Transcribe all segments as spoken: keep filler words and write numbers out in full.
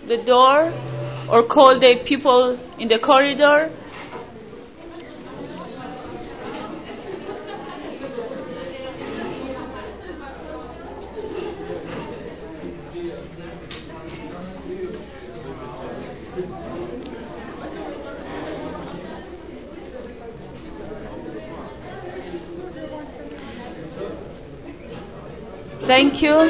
the door or call the people in the corridor. Thank you.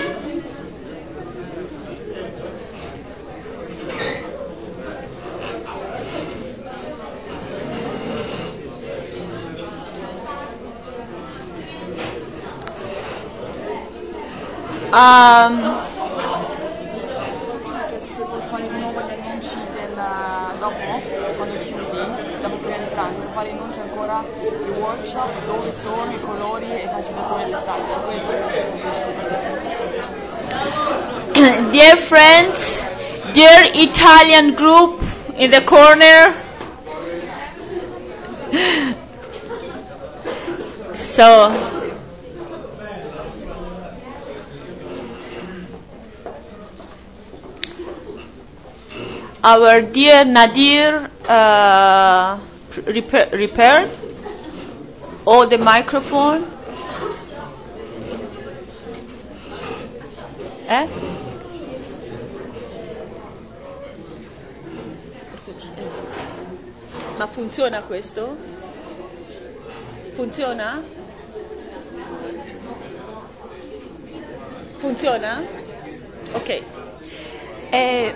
Um, se puoi fare di nuovo gli annunci del, dopo, quando chiudi, dopo prima di pranzo, puoi fare annunci ancora i workshop, dove sono, i colori e facci sapere le state. Dear friends, dear Italian group in the corner. So, our dear Nadir uh, repair, repaired all the microphone. Eh? Ma funziona questo? Funziona? Funziona? Ok. Uh,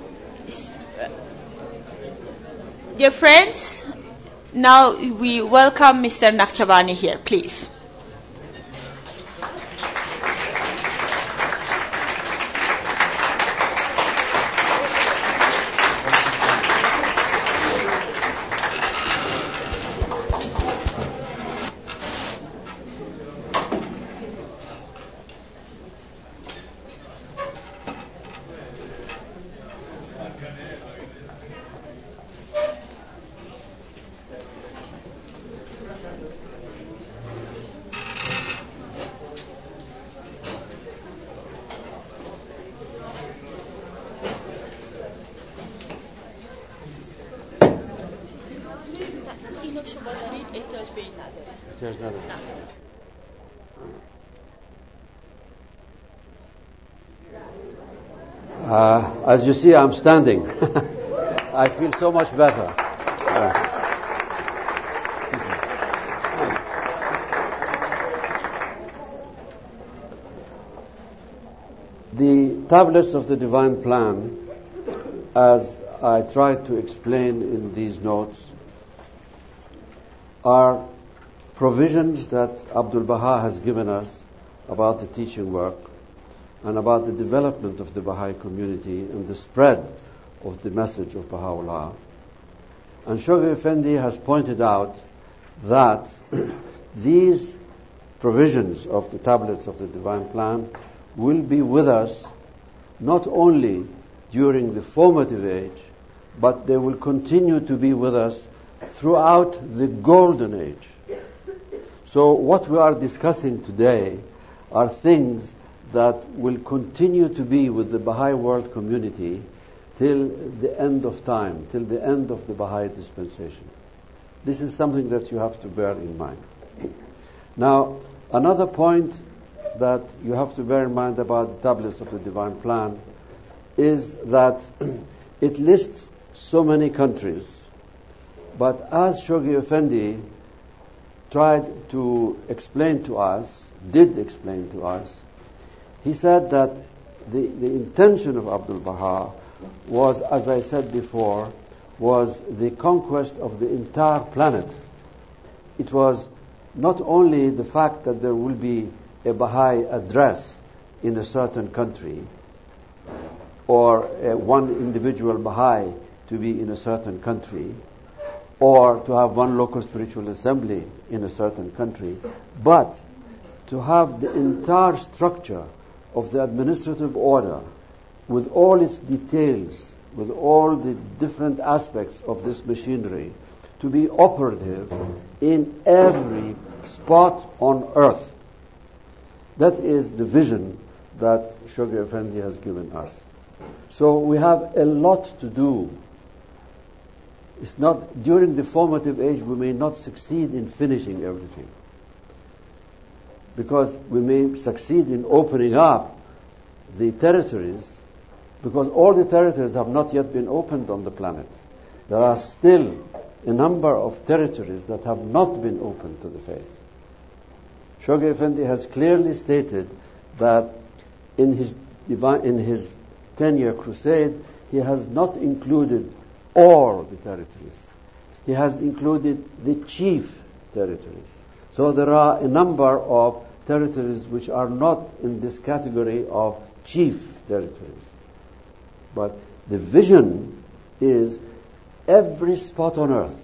dear friends, now we welcome Mister Nakhchavani here, please. Uh, as you see, I'm standing. I feel so much better. Uh, the tablets of the Divine Plan, as I tried to explain in these notes, are provisions that Abdul Baha has given us about the teaching work and about the development of the Baha'i community and the spread of the message of Baha'u'llah. And Shoghi Effendi has pointed out that these provisions of the tablets of the Divine Plan will be with us not only during the formative age, but they will continue to be with us throughout the golden age. So what we are discussing today are things that will continue to be with the Baha'i world community till the end of time, till the end of the Baha'i dispensation. This is something that you have to bear in mind. Now, another point that you have to bear in mind about the tablets of the Divine Plan is that it lists so many countries, but as Shoghi Effendi tried to explain to us, did explain to us, he said that the, the intention of Abdul Baha was, as I said before, was the conquest of the entire planet. It was not only the fact that there will be a Baha'i address in a certain country, or uh, one individual Baha'i to be in a certain country, or to have one local spiritual assembly in a certain country, but to have the entire structure of the administrative order with all its details, with all the different aspects of this machinery to be operative in every spot on earth. That is the vision that Shoghi Effendi has given us. So we have a lot to do. It's not, during the formative age, we may not succeed in finishing everything. Because we may succeed in opening up the territories, because all the territories have not yet been opened on the planet. There are still a number of territories that have not been opened to the faith. Shoghi Effendi has clearly stated that in his divine, in his ten-year crusade, he has not included all the territories. He has included the chief territories. So there are a number of territories which are not in this category of chief territories. But the vision is every spot on earth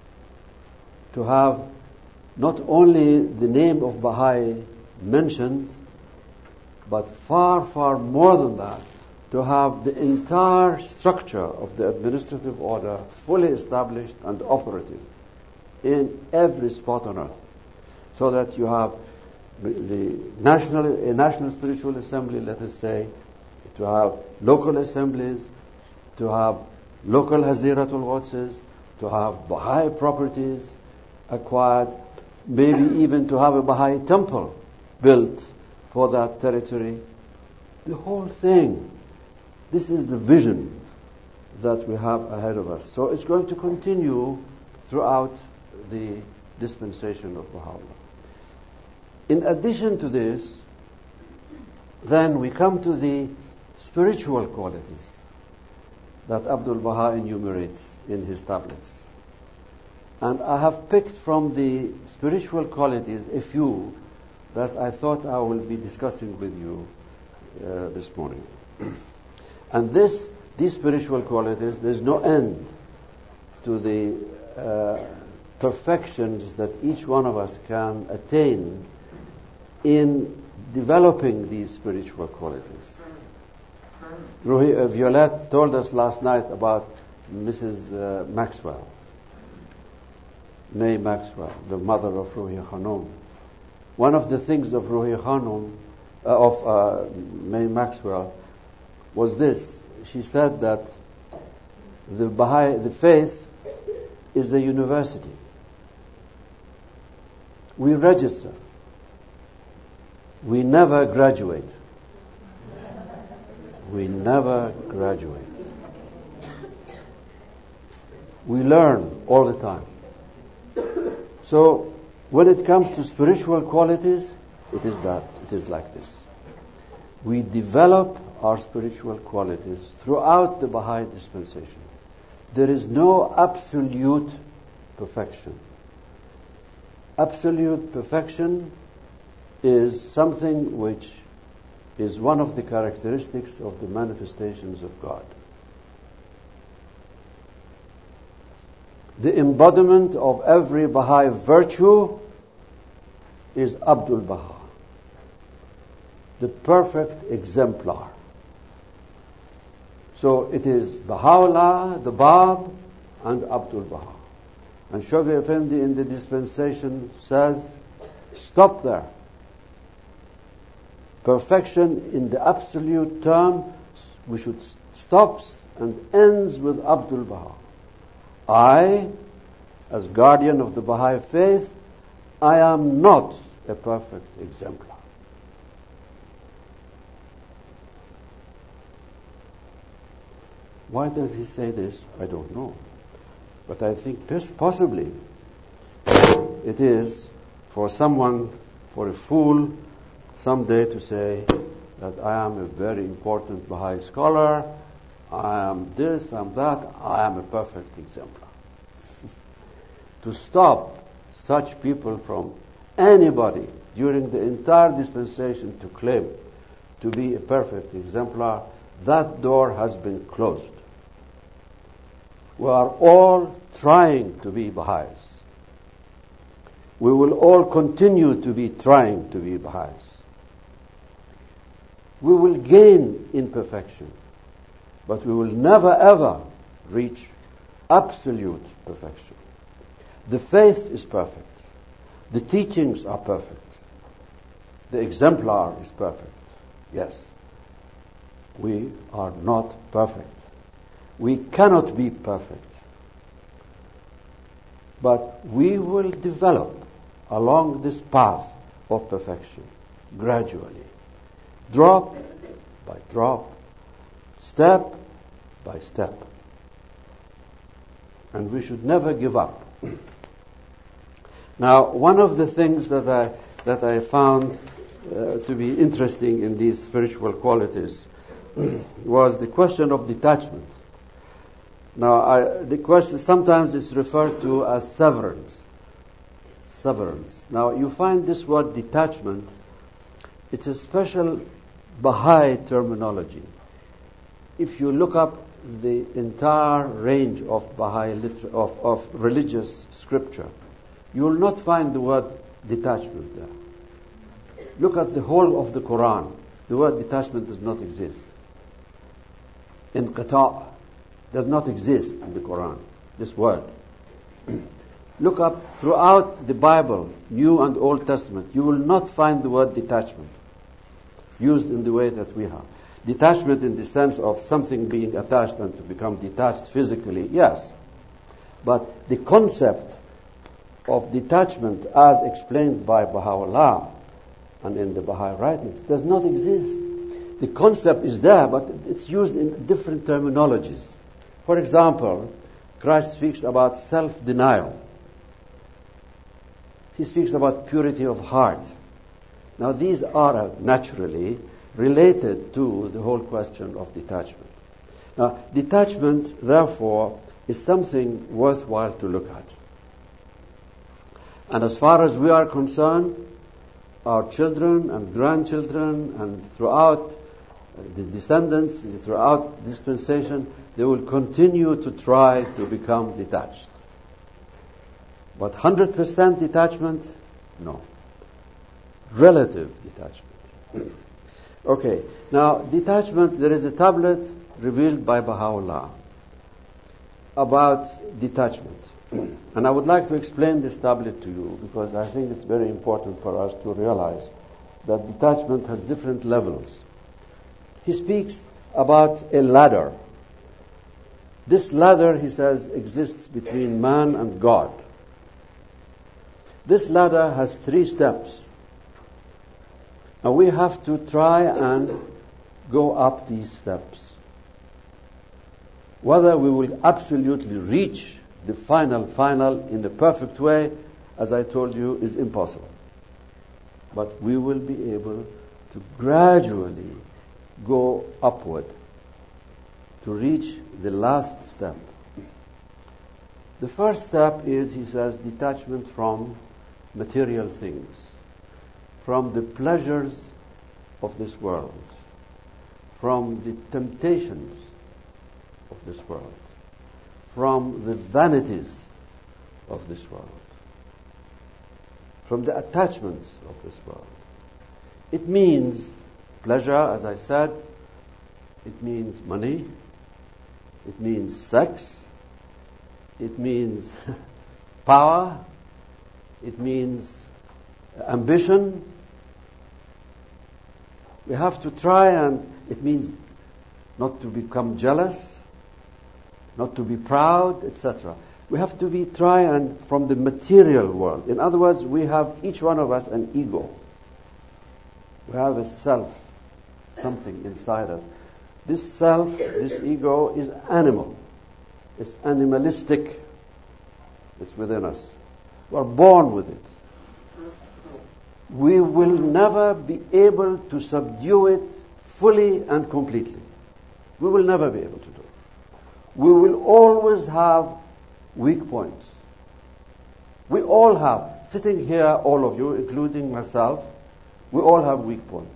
to have not only the name of Baha'i mentioned, but far, far more than that, to have the entire structure of the administrative order fully established and operative in every spot on earth, so that you have the national, a national spiritual assembly, let us say, to have local assemblies, to have local Haziratul Qudses, to have Baha'i properties acquired, maybe even to have a Baha'i temple built for that territory. The whole thing. This is the vision that we have ahead of us. So it's going to continue throughout the dispensation of Baha'u'llah. In addition to this, then we come to the spiritual qualities that Abdul Baha enumerates in his tablets. And I have picked from the spiritual qualities a few that I thought I will be discussing with you uh, this morning. And this, these spiritual qualities, there's no end to the uh, perfections that each one of us can attain in developing these spiritual qualities. Ruhi, uh, Violette told us last night about Missus Uh, Maxwell, May Maxwell, the mother of Ruhi Khanum. One of the things of Ruhi Khanum, uh, of uh, May Maxwell, was this. She said that the Baha'i, the faith is a university. We register. We never graduate. We never graduate. We learn all the time. So when it comes to spiritual qualities, it is that. It is like this. We develop our spiritual qualities throughout the Baha'i dispensation. There is no absolute perfection. Absolute perfection is something which is one of the characteristics of the manifestations of God. The embodiment of every Baha'i virtue is Abdul Baha, the perfect exemplar. So it is Baha'u'llah, the Bab, and Abdul Baha. And Shoghi Effendi in the dispensation says, stop there. Perfection in the absolute term, we should stops and ends with Abdul Baha. I, as guardian of the Baha'i faith, I am not a perfect exemplar. Why does he say this? I don't know. But I think possibly it is for someone, for a fool, someday to say that I am a very important Baha'i scholar, I am this, I am that, I am a perfect exemplar. To stop such people from anybody during the entire dispensation to claim to be a perfect exemplar, that door has been closed. We are all trying to be Baha'is. We will all continue to be trying to be Baha'is. We will gain in perfection, but we will never ever reach absolute perfection. The faith is perfect. The teachings are perfect. The exemplar is perfect. Yes. We are not perfect. We cannot be perfect. But we will develop along this path of perfection gradually, drop by drop, step by step. And we should never give up. Now, one of the things that I that I found uh, to be interesting in these spiritual qualities was the question of detachment. Now, I, the question sometimes is referred to as severance. Severance. Now, you find this word detachment. It's a special Baha'i terminology. If you look up the entire range of Baha'i liter- of, of religious scripture, you will not find the word detachment there. Look at the whole of the Quran. The word detachment does not exist. Inqita' does not exist in the Quran, this word. Look up throughout the Bible, New and Old Testament, you will not find the word detachment used in the way that we have. Detachment in the sense of something being attached and to become detached physically, yes. But the concept of detachment as explained by Baha'u'llah and in the Baha'i writings does not exist. The concept is there, but it's used in different terminologies. For example, Christ speaks about self-denial. He speaks about purity of heart. Now, these are naturally related to the whole question of detachment. Now, detachment, therefore, is something worthwhile to look at. And as far as we are concerned, our children and grandchildren and throughout the descendants, throughout dispensation, they will continue to try to become detached. But one hundred percent detachment? No. Relative detachment. Okay, now detachment, there is a tablet revealed by Baha'u'llah about detachment. And I would like to explain this tablet to you because I think it's very important for us to realize that detachment has different levels. He speaks about a ladder. This ladder, he says, exists between man and God. This ladder has three steps. And we have to try and go up these steps. Whether we will absolutely reach the final, final in the perfect way, as I told you, is impossible. But we will be able to gradually go upward to reach the last step. The first step is, he says, detachment from material things, from the pleasures of this world, from the temptations of this world, from the vanities of this world, from the attachments of this world. It means pleasure, as I said. It means money. It means sex. It means power. It means ambition. We have to try, and it means not to become jealous, not to be proud, et cetera. We have to be try and from the material world. In other words, we have each one of us an ego. We have a self, something inside us. This self, this ego is animal. It's animalistic. It's within us. We are born with it. We will never be able to subdue it fully and completely. We will never be able to do it. We will always have weak points. We all have, sitting here, all of you, including myself, we all have weak points.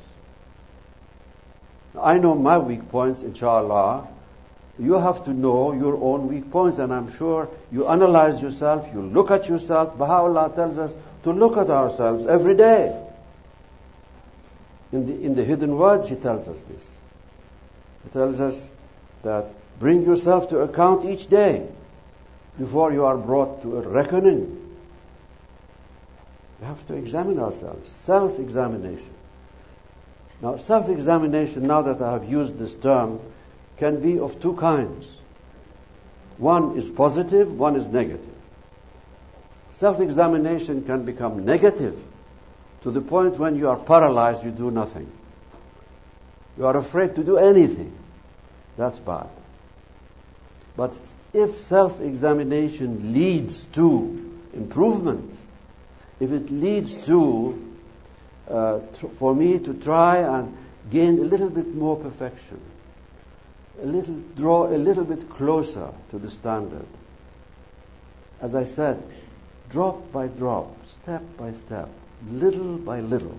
I know my weak points, inshallah. You have to know your own weak points, and I'm sure you analyze yourself, you look at yourself. Baha'u'llah tells us to look at ourselves every day. In the, in the hidden words, he tells us this. He tells us that bring yourself to account each day before you are brought to a reckoning. We have to examine ourselves, self-examination. Now, self-examination, now that I have used this term, can be of two kinds. One is positive, one is negative. Self-examination can become negative to the point when you are paralyzed, you do nothing. You are afraid to do anything. That's bad. But if self-examination leads to improvement, if it leads to, uh, tr- for me to try and gain a little bit more perfection, a little, draw a little bit closer to the standard, as I said, drop by drop, step by step, little by little.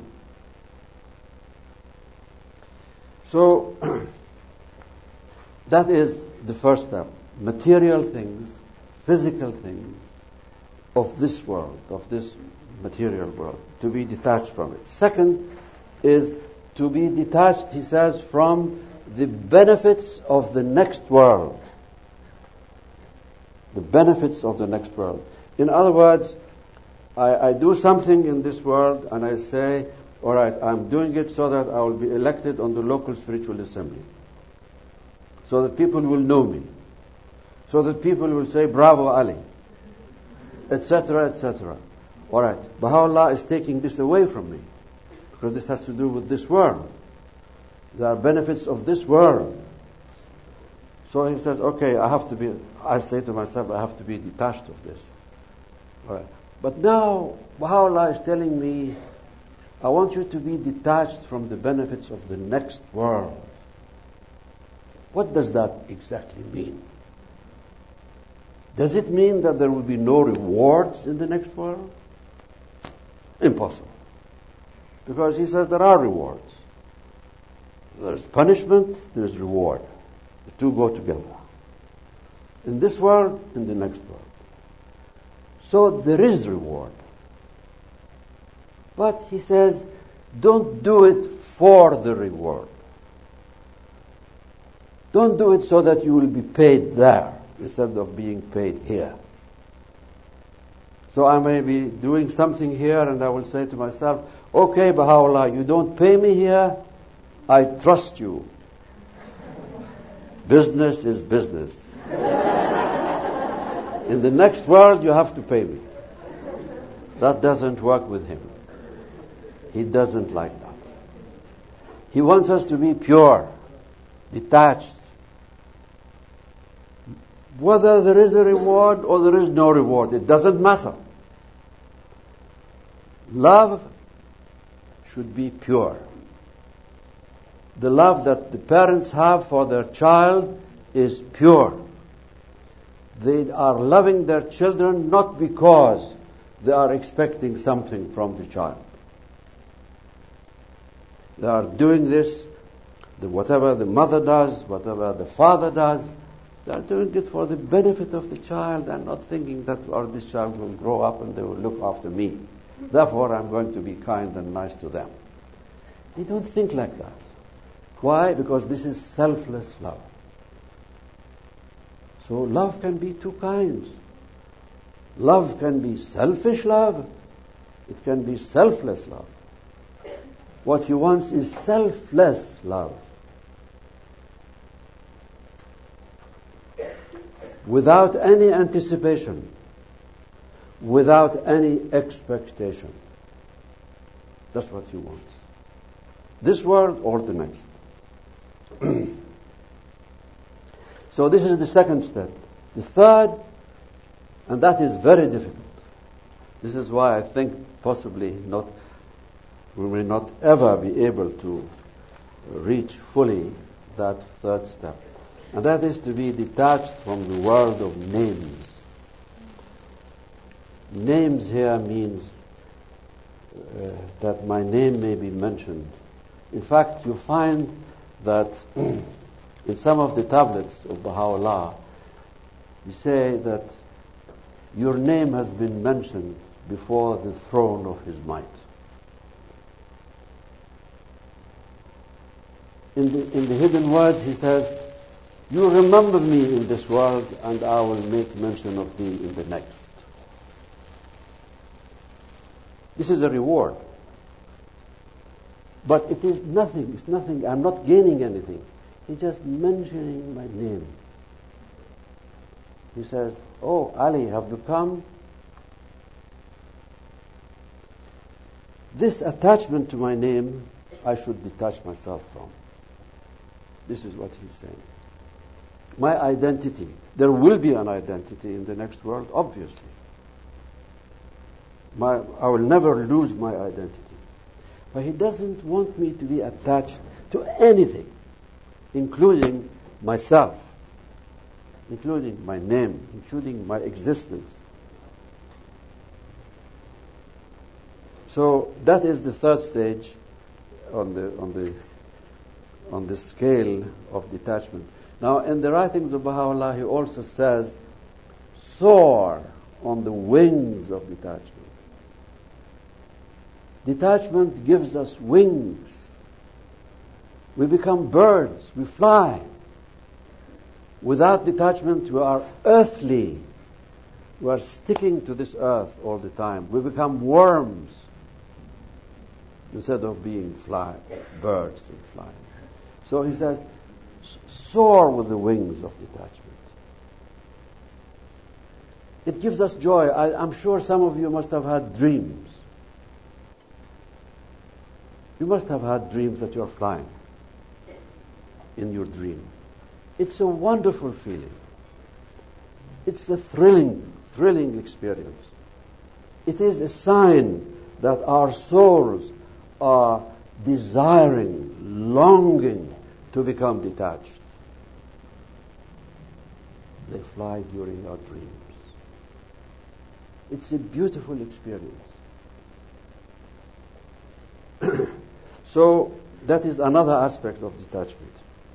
So, that is the first step. Material things, physical things of this world, of this material world, to be detached from it. Second is to be detached, he says, from the benefits of the next world. The benefits of the next world. In other words, I, I do something in this world and I say, all right, I'm doing it so that I will be elected on the local spiritual assembly. So that people will know me. So that people will say, bravo Ali, et cetera, et cetera. All right, Baha'u'llah is taking this away from me because this has to do with this world. There are benefits of this world. So he says, okay, I have to be, I say to myself, I have to be detached of this. All right. But now Baha'u'llah is telling me, I want you to be detached from the benefits of the next world. What does that exactly mean? Does it mean that there will be no rewards in the next world? Impossible. Because he says there are rewards. There is punishment, there is reward. The two go together. In this world, in the next world. So there is reward. But he says, don't do it for the reward. Don't do it so that you will be paid there instead of being paid here. So I may be doing something here and I will say to myself, okay, Baha'u'llah, you don't pay me here, I trust you. Business is business. In the next world, you have to pay me. That doesn't work with him. He doesn't like that. He wants us to be pure, detached. Whether there is a reward or there is no reward, it doesn't matter. Love should be pure. The love that the parents have for their child is pure. They are loving their children not because they are expecting something from the child. They are doing this, the, whatever the mother does, whatever the father does, they are doing it for the benefit of the child and not thinking that or this child will grow up and they will look after me. Therefore, I'm going to be kind and nice to them. They don't think like that. Why? Because this is selfless love. So love can be two kinds. Love can be selfish love. It can be selfless love. What he wants is selfless love. Without any anticipation. Without any expectation. That's what he wants. This world or the next. So this is the second step. The third, and that is very difficult. This is why I think possibly not, we may not ever be able to reach fully that third step. And that is to be detached from the world of names. Names here means uh, that my name may be mentioned. In fact, you find that in some of the tablets of Baha'u'llah, you say that your name has been mentioned before the throne of His might. In the, in the hidden words, he says, you remember me in this world and I will make mention of thee in the next. This is a reward. But it is nothing. It's nothing. I'm not gaining anything. He's just mentioning my name. He says, "Oh, Ali, have you come?" This attachment to my name, I should detach myself from. This is what he's saying. My identity. There will be an identity in the next world, obviously. My, I will never lose my identity. But he doesn't want me to be attached to anything, including myself, including my name, including my existence. So that is the third stage on the on the on the scale of detachment. Now, in the writings of Baha'u'llah, he also says, soar on the wings of detachment. Detachment gives us wings. We become birds. We fly. Without detachment, we are earthly. We are sticking to this earth all the time. We become worms instead of being fly, birds and flying. So he says, soar with the wings of detachment. It gives us joy. I, I'm sure some of you must have had dreams. You must have had dreams that you're flying in your dream. It's a wonderful feeling. It's a thrilling, thrilling experience. It is a sign that our souls are desiring, longing to become detached. They fly during our dreams. It's a beautiful experience. So that is another aspect of detachment.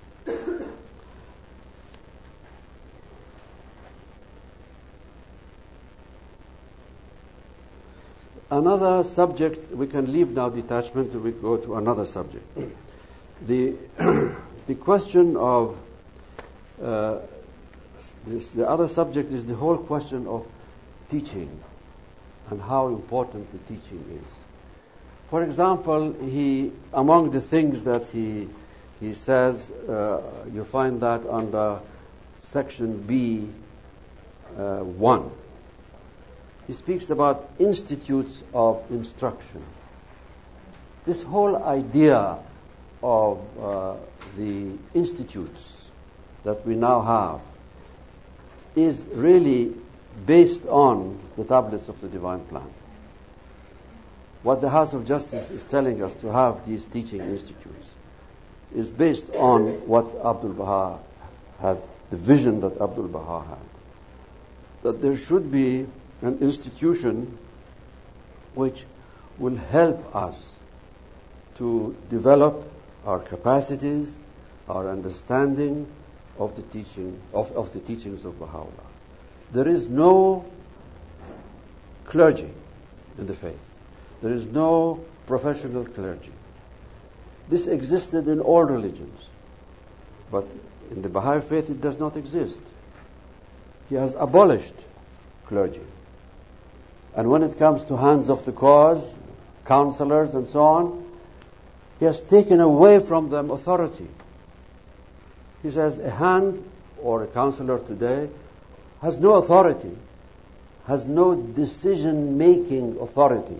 Another subject, we can leave now detachment, we go to another subject. The the question of uh, this, the other subject is the whole question of teaching and how important the teaching is. For example, he among the things that he he says, uh, you find that under section B uh, one. He speaks about institutes of instruction. This whole idea of uh, the institutes that we now have is really based on the tablets of the Divine Plan. What the House of Justice is telling us to have these teaching institutes is based on what Abdul Baha had, the vision that Abdul Baha had. That there should be an institution which will help us to develop our capacities, our understanding of the teaching of, of the teachings of Baha'u'llah. There is no clergy in the faith. There is no professional clergy. This existed in all religions, but in the Baha'i faith it does not exist. He has abolished clergy. And when it comes to hands of the cause, counselors and so on, he has taken away from them authority. He says a hand or a counselor today has no authority, has no decision-making authority.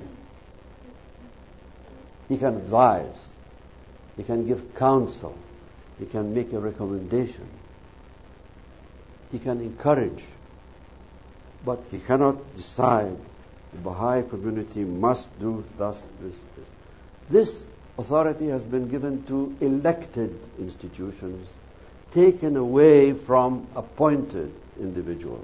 He can advise, he can give counsel, he can make a recommendation, he can encourage, but he cannot decide the Baha'i community must do thus, this, this. This authority has been given to elected institutions, taken away from appointed individuals.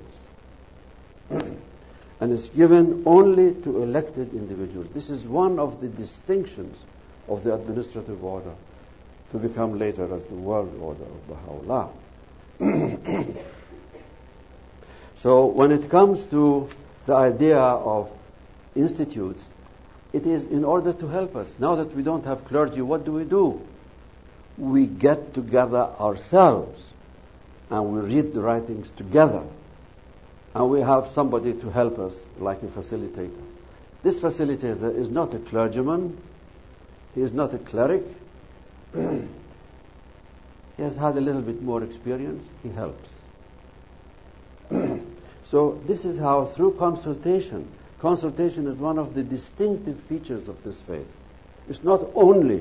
And it's given only to elected individuals. This is one of the distinctions of the administrative order to become later as the world order of Baha'u'llah. So when it comes to the idea of institutes, it is in order to help us. Now that we don't have clergy, what do we do? We get together ourselves and we read the writings together. And we have somebody to help us, like a facilitator. This facilitator is not a clergyman, He is not a cleric. He has had a little bit more experience. He helps. So this is how, through consultation, consultation is one of the distinctive features of this faith. It's not only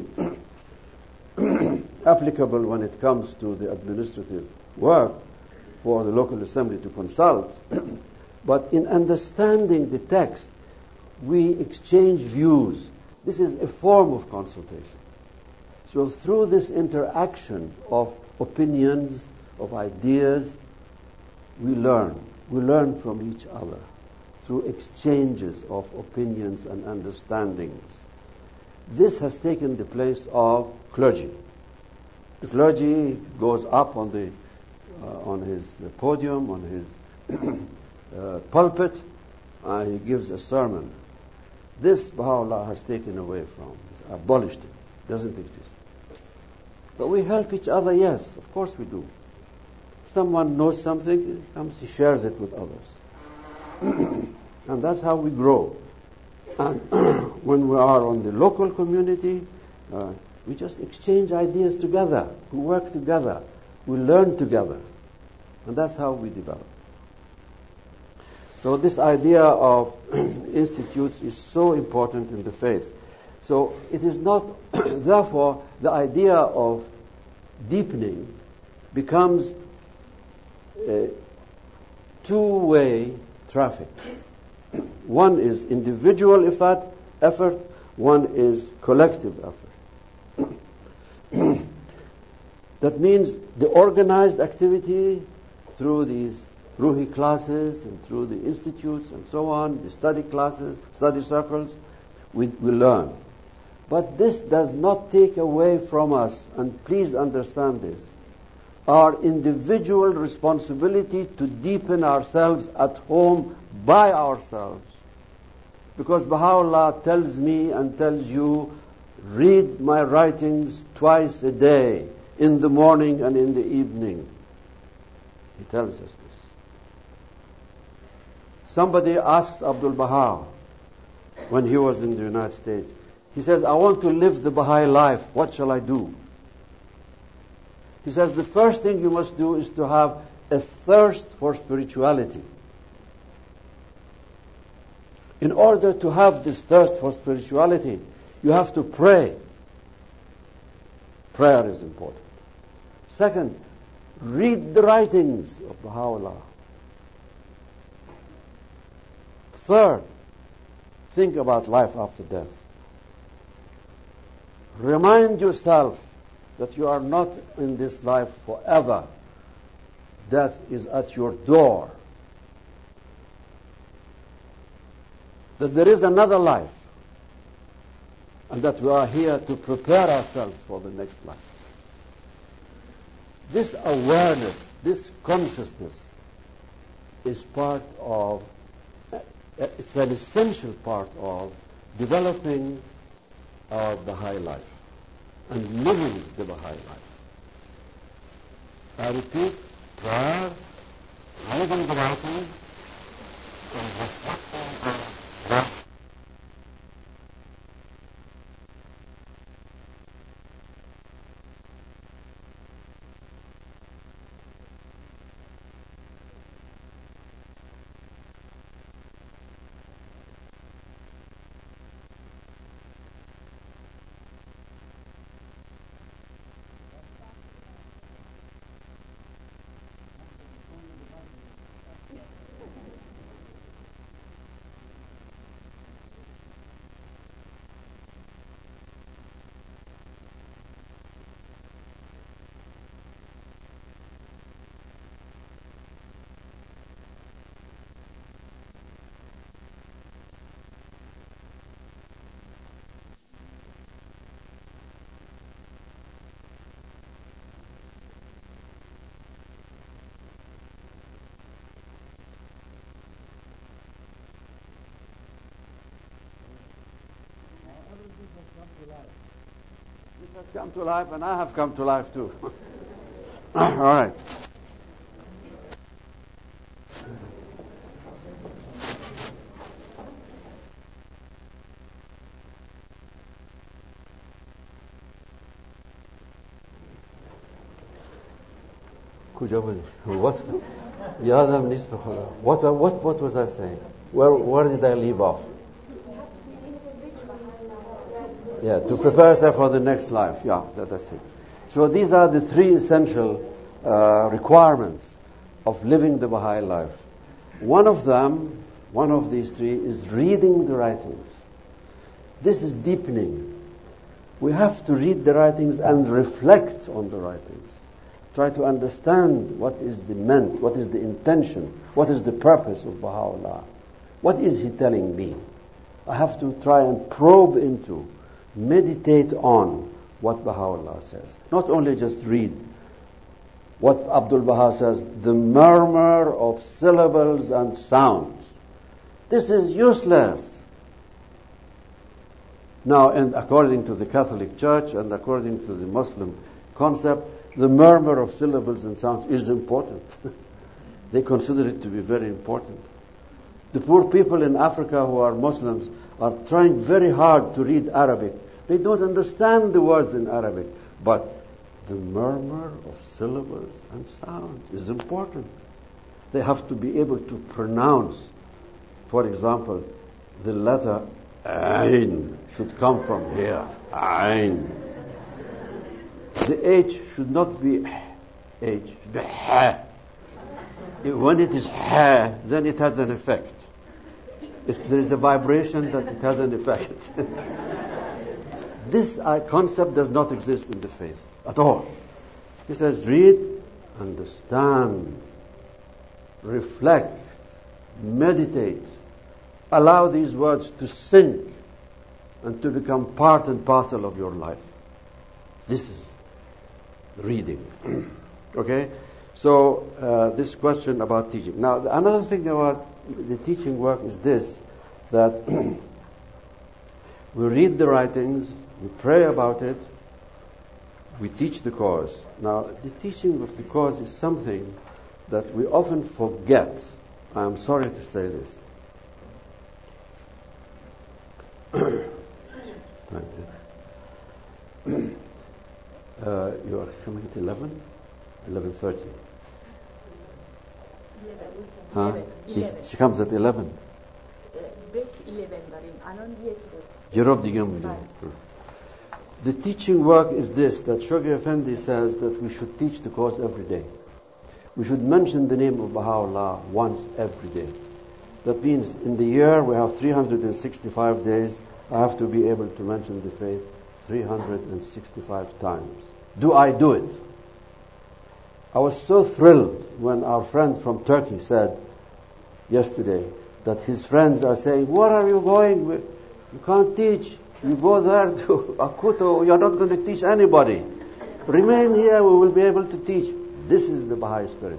applicable when it comes to the administrative work for the local assembly to consult, but in understanding the text, we exchange views. This is a form of consultation. So through this interaction of opinions, of ideas, we learn. We learn from each other through exchanges of opinions and understandings. This has taken the place of clergy. The clergy goes up on the uh, on his podium, on his uh, pulpit, and he gives a sermon. This Baha'u'llah has taken away from, has abolished it, doesn't exist. But we help each other, yes, of course we do. Someone knows something, he comes, he shares it with others. And that's how we grow. And when we are on the local community, uh, we just exchange ideas together, we work together, we learn together. And that's how we develop. So this idea of institutes is so important in the faith. So it is not, therefore, the idea of deepening becomes a two-way traffic. One is individual effort, effort, one is collective effort. That means the organized activity through these Ruhi classes and through the institutes and so on, the study classes, study circles, we, we learn. But this does not take away from us, and please understand this, our individual responsibility to deepen ourselves at home by ourselves. Because Baha'u'llah tells me and tells you, read my writings twice a day, in the morning and in the evening. He tells us this. Somebody asks Abdul Baha when he was in the United States, he says, I want to live the Baha'i life, what shall I do? He says, the first thing you must do is to have a thirst for spirituality. In order to have this thirst for spirituality, you have to pray. Prayer is important. Second, read the writings of Baha'u'llah. Third, think about life after death. Remind yourself that you are not in this life forever. Death is at your door. That there is another life, and that we are here to prepare ourselves for the next life. This awareness, this consciousness is part of, it's an essential part of developing our Baha'i life and living the Baha'i life. I repeat, prayer, reading the writings, and reflecting on that. This has come to life, and I have come to life too. All right. کجا بود؟ What? یادم نیست به خدا. What, what, what was I saying? Where, where did I leave off? Yeah, to prepare yourself for the next life. Yeah, that, that's it. So these are the three essential uh, requirements of living the Baha'i life. One of them, one of these three, is reading the writings. This is deepening. We have to read the writings and reflect on the writings. Try to understand what is the meant, what is the intention, what is the purpose of Baha'u'llah. What is he telling me? I have to try and probe into, meditate on what Baha'u'llah says. Not only just read. What Abdul Baha says, the murmur of syllables and sounds. This is useless. Now, and according to the Catholic Church and according to the Muslim concept, the murmur of syllables and sounds is important. They consider it to be very important. The poor people in Africa who are Muslims are trying very hard to read Arabic. They don't understand the words in Arabic, but the murmur of syllables and sounds is important. They have to be able to pronounce, for example, the letter Ain should come from here. Ain. The H should not be H, it should be Ha. When it is Ha, then it has an effect. If there is the vibration, that it has an effect. This uh, concept does not exist in the faith at all. He says, read, understand, reflect, meditate, allow these words to sink and to become part and parcel of your life. This is reading. Okay? So, uh, this question about teaching. Now, another thing about the teaching work is this, that we read the writings, we pray about it, we teach the cause. Now, the teaching of the cause is something that we often forget. I am sorry to say this. uh, you are coming at eleven? eleven thirty. Huh? eleven. She comes at eleven. Break eleven داریم. الان یک بود. یه رب دیگه می‌دیم. The teaching work is this, that Shoghi Effendi says that we should teach the cause every day. We should mention the name of Baha'u'llah once every day. That means in the year we have three hundred sixty-five days. I have to be able to mention the faith three hundred sixty-five times. Do I do it? I was so thrilled when our friend from Turkey said yesterday that his friends are saying, where are you going? You can't teach. You go there to Akuto, you're not going to teach anybody. Remain here, we will be able to teach. This is the Baha'i spirit.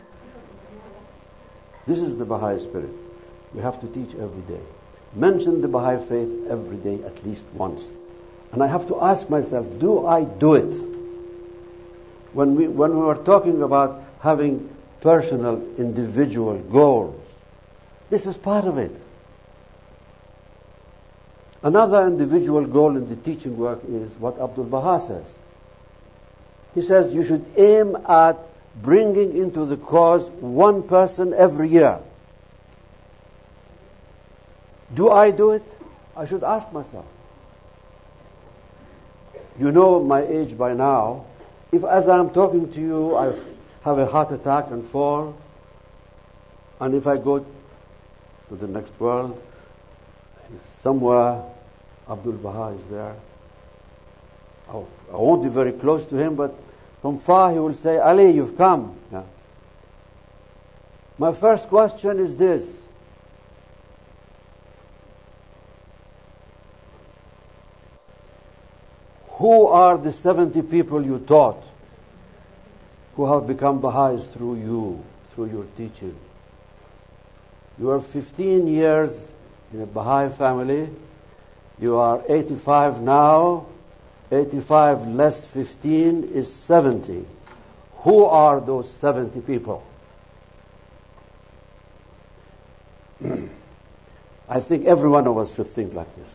This is the Baha'i spirit. We have to teach every day. Mention the Baha'i faith every day at least once. And I have to ask myself, do I do it? When we, when we were talking about having personal, individual goals, this is part of it. Another individual goal in the teaching work is what Abdul Baha says. He says you should aim at bringing into the cause one person every year. Do I do it? I should ask myself. You know my age by now. If as I'm talking to you, I have a heart attack and fall, and if I go to the next world, somewhere Abdul Baha is there, oh, I won't be very close to him, but from far he will say, Ali, you've come. Yeah. My first question is this. Who are the seventy people you taught who have become Baha'is through you, through your teaching? You are fifteen years in a Baha'i family. You are eighty-five now. eighty-five less fifteen is seventy. Who are those seventy people? I think every one of us should think like this.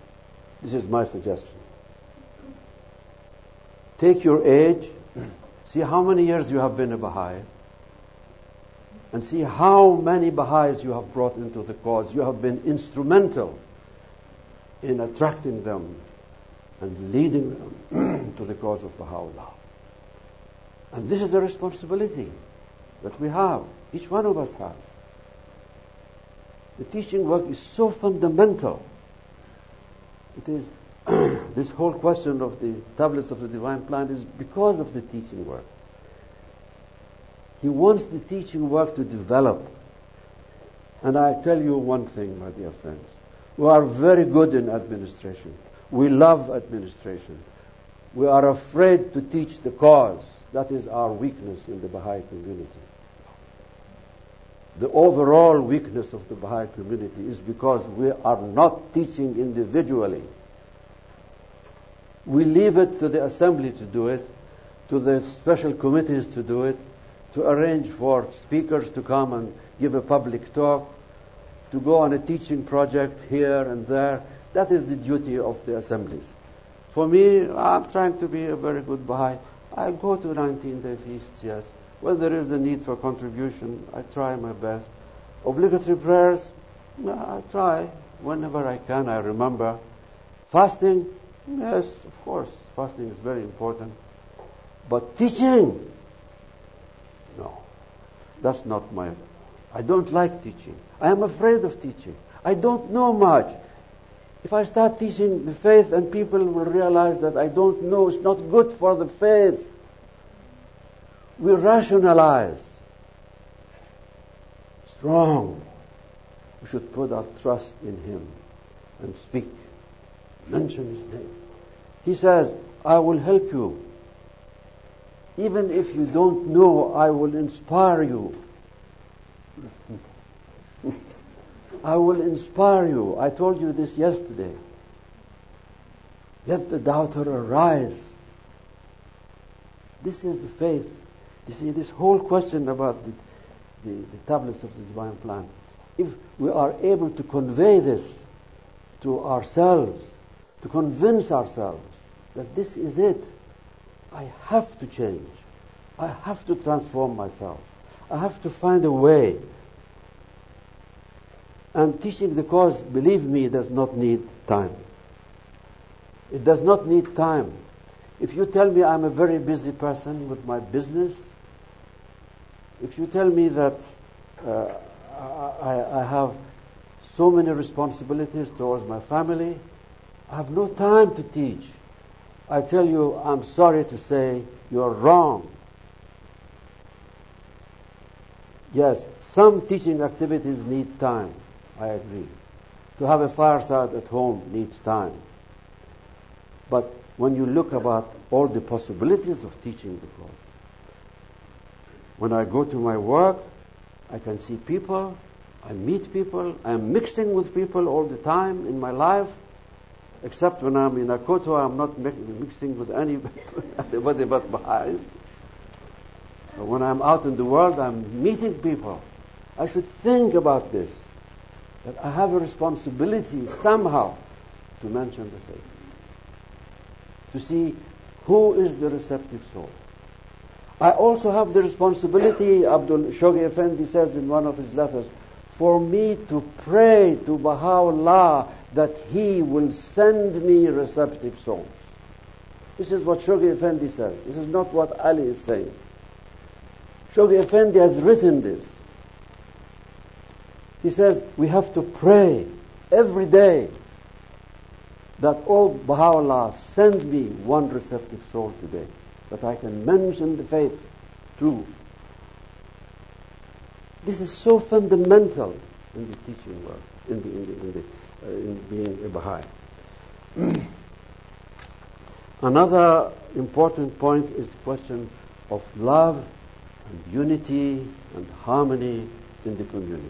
This is my suggestion. Take your age, See how many years you have been a Baha'i, and see how many Baha'is you have brought into the cause. You have been instrumental in attracting them and leading them to the cause of Baha'u'llah. And this is a responsibility that we have. Each one of us has. The teaching work is so fundamental. It is this whole question of the tablets of the divine plan is because of the teaching work. He wants the teaching work to develop. And I tell you one thing, my dear friends. We are very good in administration. We love administration. We are afraid to teach the cause. That is our weakness in the Baha'i community. The overall weakness of the Baha'i community is because we are not teaching individually. We leave it to the assembly to do it, to the special committees to do it, to arrange for speakers to come and give a public talk, to go on a teaching project here and there. That is the duty of the assemblies. For me, I'm trying to be a very good Baha'i. I go to nineteen-day feasts, yes. When there is a need for contribution, I try my best. Obligatory prayers, I try whenever I can, I remember. Fasting, yes, of course, fasting is very important. But teaching, no, that's not my... I don't like teaching. I am afraid of teaching. I don't know much. If I start teaching the faith, and people will realize that I don't know, it's not good for the faith. We rationalize. It's wrong. We should put our trust in Him and speak. Mention His name. He says, I will help you. Even if you don't know, I will inspire you. I will inspire you. I told you this yesterday. Let the doubter arise. This is the faith. You see, this whole question about the, the, the tablets of the divine plan, if we are able to convey this to ourselves, to convince ourselves that this is it, I have to change. I have to transform myself. I have to find a way. And teaching the cause, believe me, does not need time. It does not need time. If you tell me I'm a very busy person with my business, if you tell me that uh, I, I have so many responsibilities towards my family, I have no time to teach. I tell you, I'm sorry to say, you're wrong. Yes, some teaching activities need time. I agree. To have a fireside at home needs time. But when you look about all the possibilities of teaching the cause, when I go to my work, I can see people, I meet people, I'm mixing with people all the time in my life, except when I'm in Akoto, I'm not mixing with anybody but Baha'is. But when I'm out in the world, I'm meeting people. I should think about this, that I have a responsibility somehow to mention the faith, to see who is the receptive soul. I also have the responsibility, Abdul Shoghi Effendi says in one of his letters, for me to pray to Baha'u'llah that he will send me receptive souls. This is what Shoghi Effendi says. This is not what Ali is saying. Shoghi Effendi has written this. He says, we have to pray every day that, oh Baha'u'llah, send me one receptive soul today, that I can mention the faith too. This is so fundamental in the teaching work, in, the, in, the, in, the, uh, in being a Baha'i. Another important point is the question of love and unity and harmony in the community.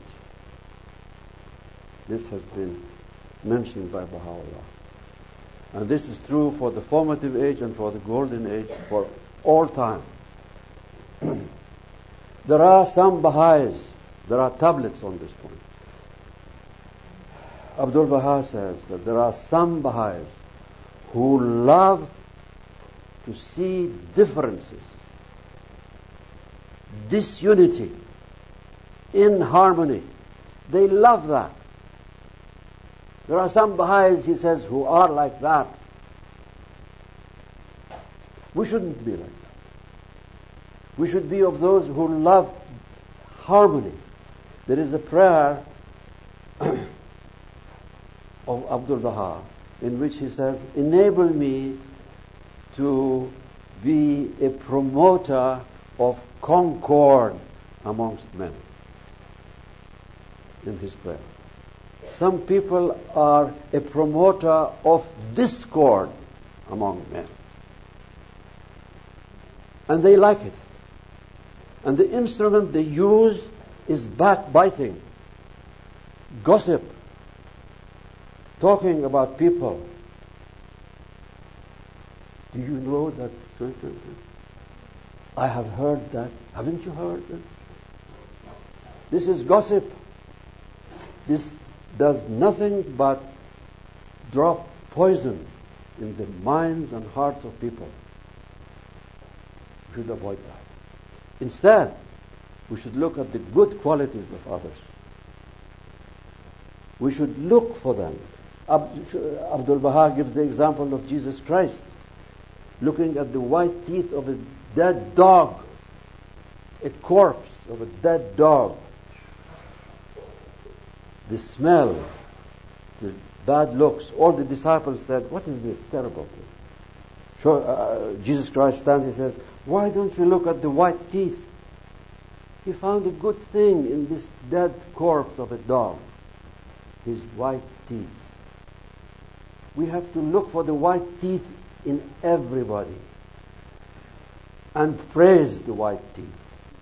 This has been mentioned by Baha'u'llah. And this is true for the formative age and for the golden age, for all time. There are some Baha'is, there are tablets on this point. Abdul Baha says that there are some Baha'is who love to see differences disunity in harmony. They love that. There are some Baha'is, he says, who are like that. We shouldn't be like that. We should be of those who love harmony. There is a prayer of Abdul Baha in which he says, enable me to be a promoter of concord amongst men. In his prayer. Some people are a promoter of discord among men. And they like it. And the instrument they use is backbiting, gossip, talking about people. Do you know that? I have heard that. Haven't you heard that? This is gossip. This does nothing but drop poison in the minds and hearts of people. We should avoid that. Instead, we should look at the good qualities of others. We should look for them. Abdul Baha gives the example of Jesus Christ, looking at the white teeth of a dead dog, a corpse of a dead dog. The smell, the bad looks. All the disciples said, what is this terrible thing? So, uh, Jesus Christ stands and says, why don't you look at the white teeth? He found a good thing in this dead corpse of a dog, his white teeth. We have to look for the white teeth in everybody and praise the white teeth.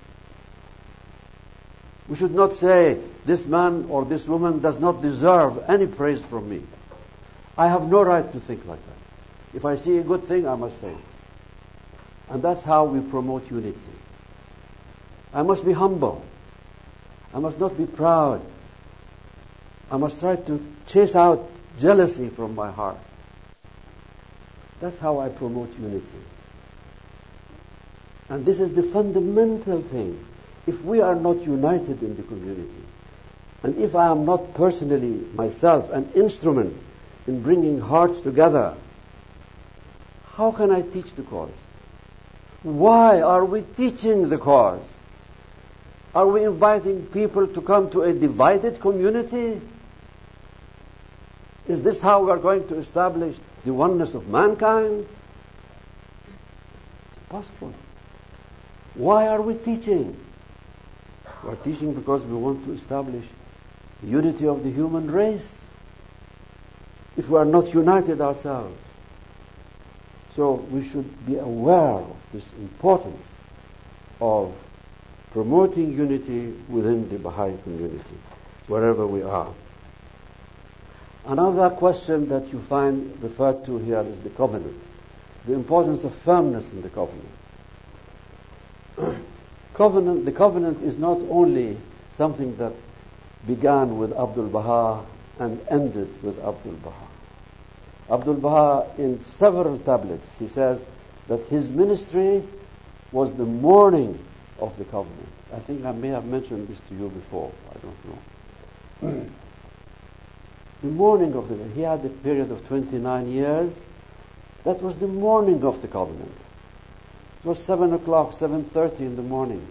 We should not say, this man or this woman does not deserve any praise from me. I have no right to think like that. If I see a good thing, I must say it. And that's how we promote unity. I must be humble. I must not be proud. I must try to chase out jealousy from my heart. That's how I promote unity. And this is the fundamental thing. If we are not united in the community, and if I am not personally myself an instrument in bringing hearts together, how can I teach the cause? Why are we teaching the cause? Are we inviting people to come to a divided community? Is this how we are going to establish the oneness of mankind? It's impossible. Why are we teaching? We are teaching because we want to establish the unity of the human race. If we are not united ourselves. So we should be aware of this importance of promoting unity within the Baha'i community, wherever we are. Another question that you find referred to here is the covenant, the importance of firmness in the covenant. Covenant, the covenant is not only something that began with Abdul Baha and ended with Abdul Baha. Abdul Baha, in several tablets, he says that his ministry was the morning of the covenant. I think I may have mentioned this to you before. I don't know. The morning of the he had a period of twenty-nine years. That was the morning of the covenant. It was seven o'clock, seven thirty in the morning.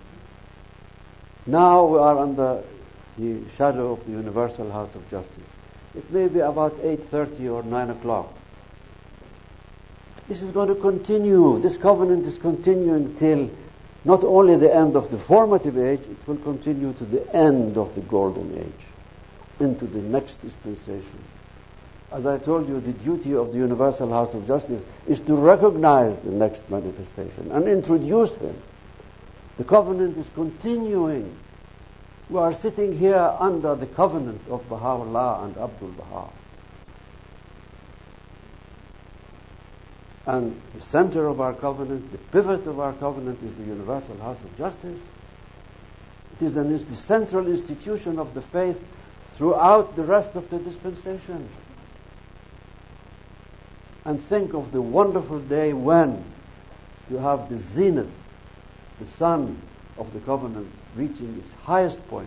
Now we are under the shadow of the Universal House of Justice. It may be about eight thirty or nine o'clock. This is going to continue. This covenant is continuing till not only the end of the formative age, it will continue to the end of the golden age, into the next dispensation. As I told you, the duty of the Universal House of Justice is to recognize the next manifestation and introduce him. The covenant is continuing. We are sitting here under the covenant of Baha'u'llah and Abdul Baha. And the center of our covenant, the pivot of our covenant is the Universal House of Justice. It is an, the central institution of the faith throughout the rest of the dispensation. And think of the wonderful day when you have the zenith, the sun of the covenant reaching its highest point.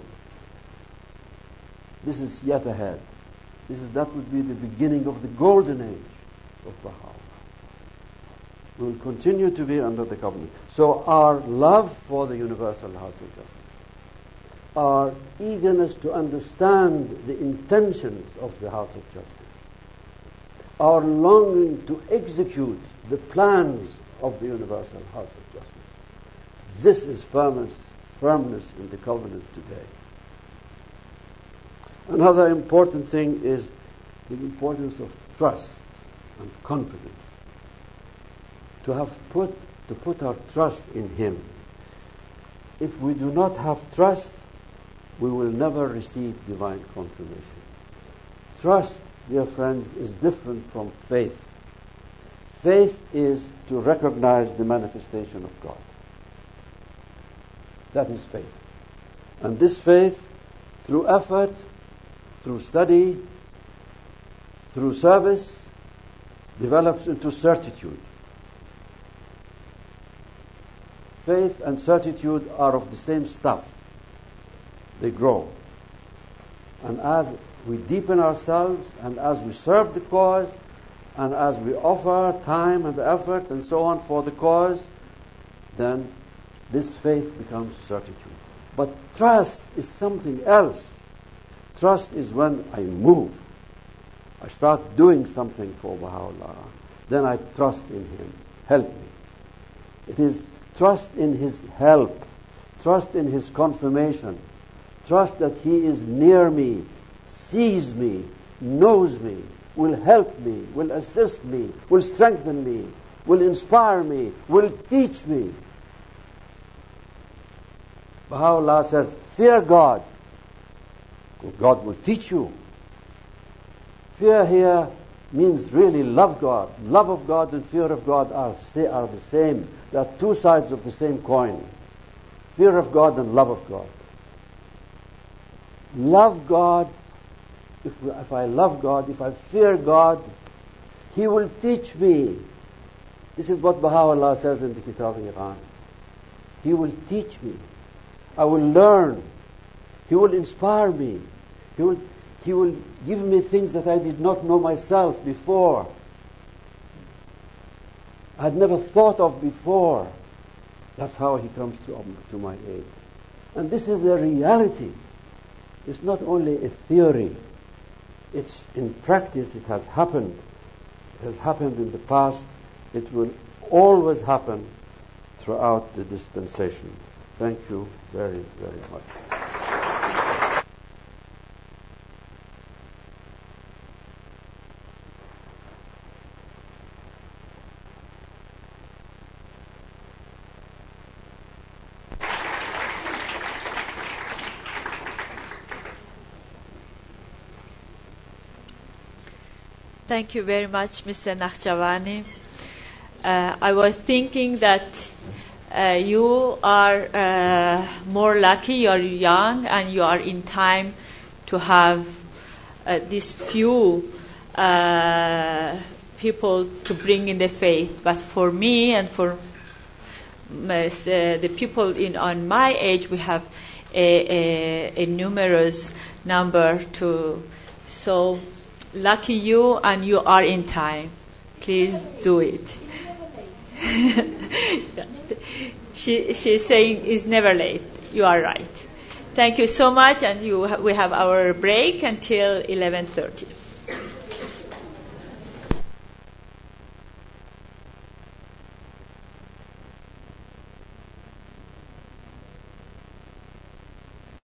This is yet ahead. This is that would be the beginning of the golden age of Baha'u'llah. We will continue to be under the covenant. So our love for the universal house of justice, our eagerness to understand the intentions of the house of justice, our longing to execute the plans of the universal house of justice, this is firmness, firmness in the covenant today. Another important thing is the importance of trust and confidence. To have put to put our trust in Him. If we do not have trust, we will never receive divine confirmation. Trust, dear friends, is different from faith. Faith is to recognize the manifestation of God. That is faith. And this faith, through effort, through study, through service, develops into certitude. Faith and certitude are of the same stuff. They grow. And as we deepen ourselves, and as we serve the cause, and as we offer time and effort and so on for the cause, then this faith becomes certitude. But trust is something else. Trust is when I move. I start doing something for Baha'u'llah. Then I trust in Him. Help me. It is trust in His help. Trust in His confirmation. Trust that He is near me, sees me, knows me, will help me, will assist me, will strengthen me, will inspire me, will teach me. Baha'u'llah says, fear God. God will teach you. Fear here means really love God. Love of God and fear of God are, say, are the same. They are two sides of the same coin. Fear of God and love of God. Love God. If, if I love God, if I fear God, He will teach me. This is what Baha'u'llah says in the Kitab al-Iran. He will teach me. I will learn. He will inspire me. He will, he will give me things that I did not know myself before. I had never thought of before. That's how He comes to, um, to my aid. And this is a reality. It's not only a theory. It's in practice. It has happened. It has happened in the past. It will always happen throughout the dispensation. Thank you very, very much. Thank you very much, Mister Nakhjavani. Uh, I was thinking that uh, you are uh, more lucky, you are young, and you are in time to have uh, these few uh, people to bring in the faith. But for me and for my, uh, the people in on my age, we have a, a, a numerous number to. So lucky you, and you are in time. Please do it. she she's saying it's never late. You are right. Thank you so much, and you we have our break until eleven thirty.